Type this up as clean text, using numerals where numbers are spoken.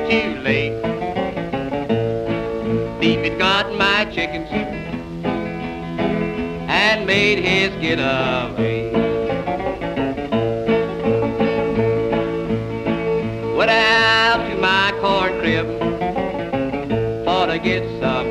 too late. Thief had got my chickens and made his getaway. Went out to my corn crib, thought I'd get some